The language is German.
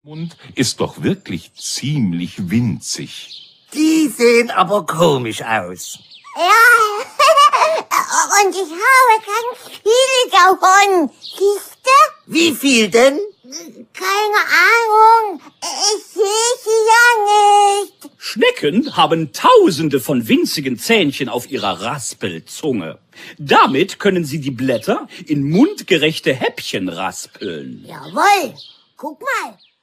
Mund ist doch wirklich ziemlich winzig. Die sehen aber komisch aus. Ja, und ich habe ganz viele davon. Siehste? Wie viel denn? Keine Ahnung. Ich sehe sie ja nicht. Schnecken haben tausende von winzigen Zähnchen auf ihrer Raspelzunge. Damit können sie die Blätter in mundgerechte Häppchen raspeln. Jawohl. Guck mal.